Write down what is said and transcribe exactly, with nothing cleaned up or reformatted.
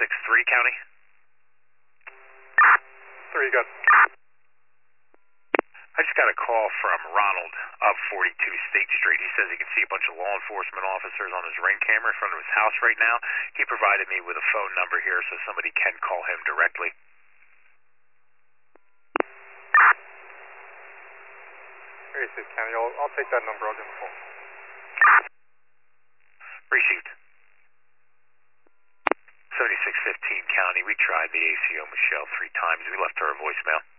six three, County. Three, you got. I just got a call from Ronald up forty-two State Street. He says he can see a bunch of law enforcement officers on his ring camera in front of his house right now. He provided me with a phone number here so somebody can call him directly. thirty-six County, I'll, I'll take that number. I'll give him a call. Received. seventy-six fifteen County, we tried the A C O Michelle three times. We left her a voicemail.